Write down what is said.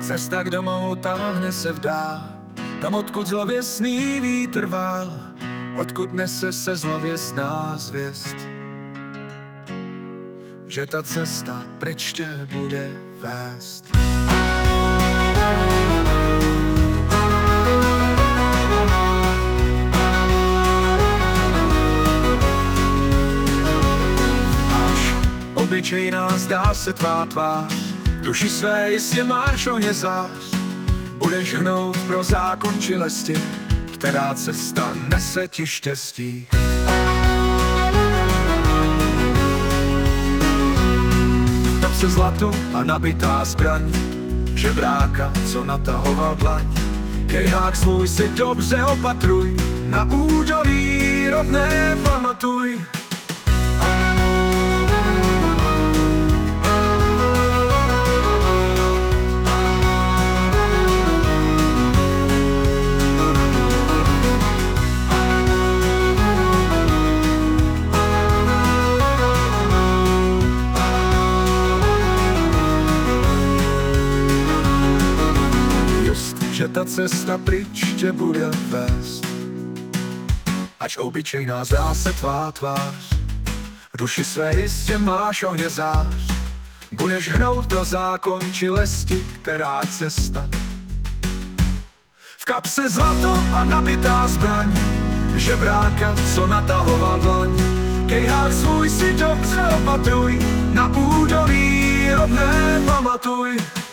Cesta k domu táhne se vdál, tam odkud zlověsný vítr vál, odkud nese se zlověsná zvěst, že ta cesta pryč tě bude vést. Obyčejná zdá se tvá tvář, duši své jistě máš o ně zář. Budeš hnout pro zákon čilesti, která cesta nese ti štěstí. Tam se zlato a nabitá zbraň, žebráka, co natahoval dlaň. Kejhák svůj si dobře opatruj, na údolí rodné pamatuj. Že ta cesta pryč tě bude vést, ač obyčejná zdá se tvá tvář, duši své jistě máš ohně zář. Budeš hnout pro zákon čilesti, která cesta. V kapse zlato a nabitá zbraň, žebráka, co natahoval dlaň. Kejhák svůj si dobře opatruj, na údolí rodné pamatuj.